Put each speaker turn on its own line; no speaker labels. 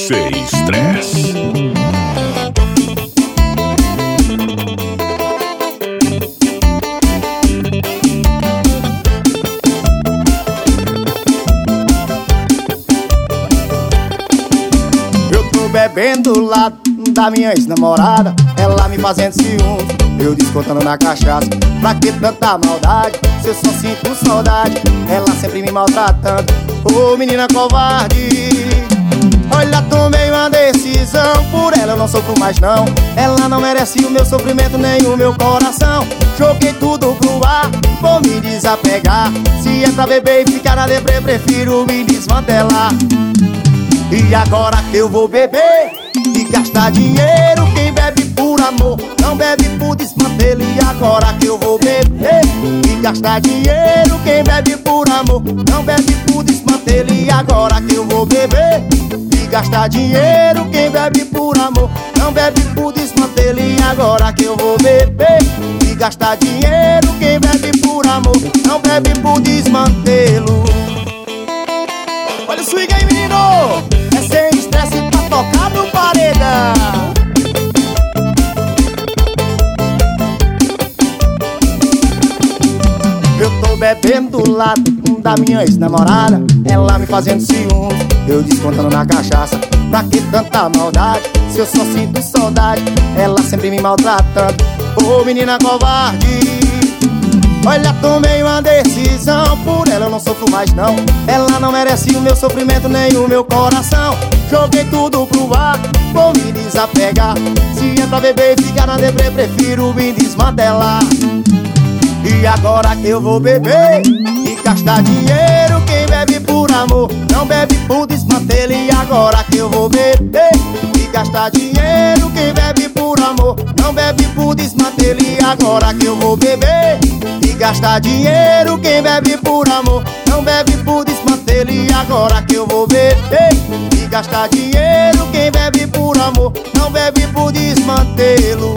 DJ Stress.
Eu tô bebendo do lado da minha ex-namorada, ela me fazendo ciúmes, eu descontando na cachaça. Pra que tanta maldade, se eu só sinto saudade, ela sempre me maltratando. Ô menina covarde, olha, tomei uma decisão, por ela eu não sofro mais não. Ela não merece o meu sofrimento nem o meu coração. Joguei tudo pro ar, vou me desapegar. Se é pra beber e ficar na deprê, prefiro me desmantelar. E agora que eu vou beber e gastar dinheiro, quem bebe por amor não bebe por desmantelo. E agora que eu vou beber e gastar dinheiro, quem bebe por amor não bebe por desmantelo. E agora que eu vou beber e gastar dinheiro, quem bebe por amor não bebe por desmantelo. E agora que eu vou beber e gastar dinheiro, quem bebe por amor não bebe por desmantelo. Olha o swing aí, menino! É sem estresse pra tocar no paredão. Eu tô bebendo do lado da minha ex-namorada, ela me fazendo ciúmes, eu descontando na cachaça. Pra que tanta maldade, se eu só sinto saudade, ela sempre me maltratando. Ô menina covarde, olha, tomei uma decisão, por ela eu não sofro mais não. Ela não merece o meu sofrimento nem o meu coração. Joguei tudo pro ar, vou me desapegar. Se é pra beber e ficar na deprê, prefiro me desmantelar. E agora que eu vou beber e gastar dinheiro, quem bebe por amor não bebe por desmantelo. E agora que eu vou beber e gastar dinheiro, quem bebe por amor não bebe por desmantelo. E agora que eu vou beber e gastar dinheiro, quem bebe por amor não bebe por desmantelo. E agora que eu vou beber e gastar dinheiro, quem bebe por amor não bebe por desmantelo.